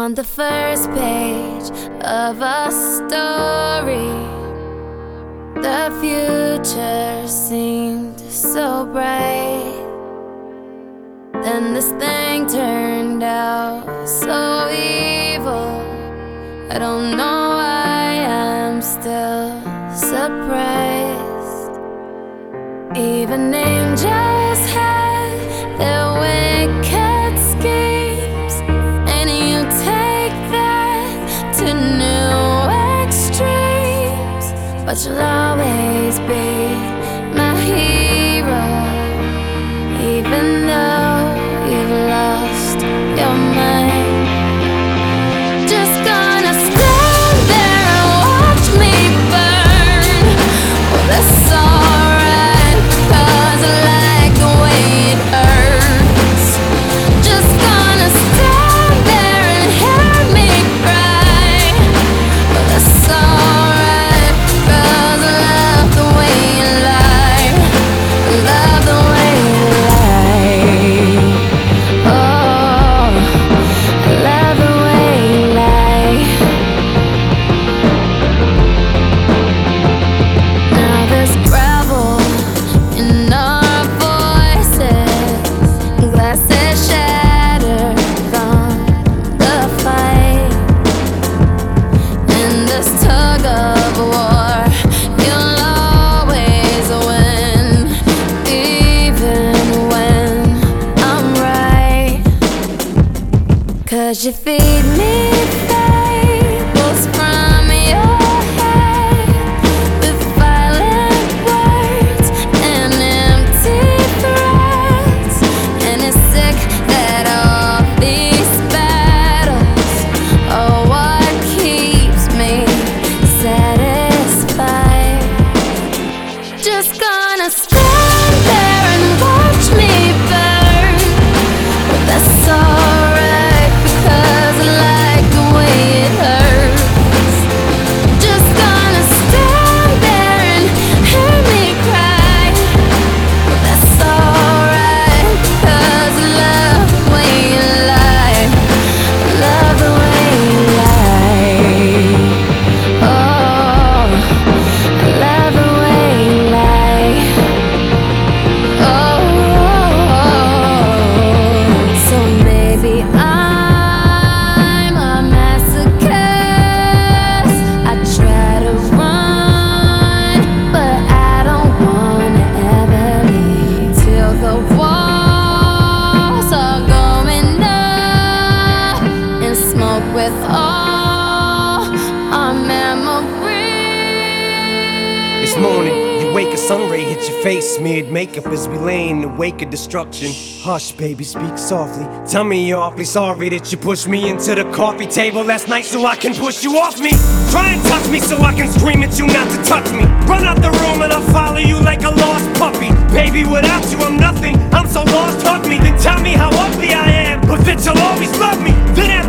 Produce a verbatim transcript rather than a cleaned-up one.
On the first page of a story, the future seemed so bright. Then this thing turned out so evil. I don't know why I'm still surprised. Even angels have their wicked schemes, and you take that to new extremes. But you'll always be my hero, even though you've lost your mind. Just gonna stand there and watch me burn. Well, that's alright, 'cause I like the way it hurts. Just gonna stand there and hear me cry. Well, that's alright, 'cause I love the way you lie. I love the way you lie. Oh, I love the way you lie. Now there's gravel in our voices, glasses shattered from the fight. In this tug of war, you'll always win, even when I'm right. 'Cause you feed me fables from your head, with violent words and empty threats. And it's sick that all these battles are what keeps me satisfied. Just gonna stand there and watch me burn. But that's alright, because I like the way it hurts. Just gonna stand there and hear me cry. But that's alright, because I love the way you lie. I love the way you lie. Oh, I love the way you lie. Oh, so maybe I'm a masochist. I try to run, but I don't wanna ever leave till the walls are going up and smoke with all our memories. It's morning, you wake, a sun ray hits your face, smeared makeup as we lay in the wake of destruction. Hush, baby, speak softly. Tell me you're awfully sorry that you pushed me into the coffee table last night so I can push you off me. Try and touch me so I can scream at you not to touch me. Run out the room and I'll follow you like a lost puppy. Baby, without you I'm nothing, I'm so lost, hug me. Then tell me how ugly I am, but that you'll always love me. Then